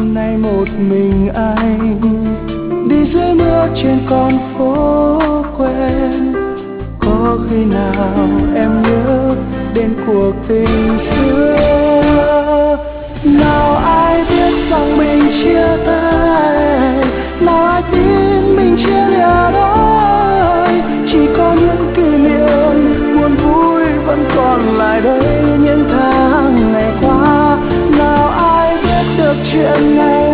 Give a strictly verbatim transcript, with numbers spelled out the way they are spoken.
nay một mình anh đi dưới mưa trên con phố quen. Có khi nào em nhớ đến cuộc tình xưa? Nào ai biết rằng mình chia tay, nào ai tin mình chia lìa đôi. Chỉ có những kỷ niệm buồn vui vẫn còn lại đây những tháng ngày qua. Nào ai biết được chuyện này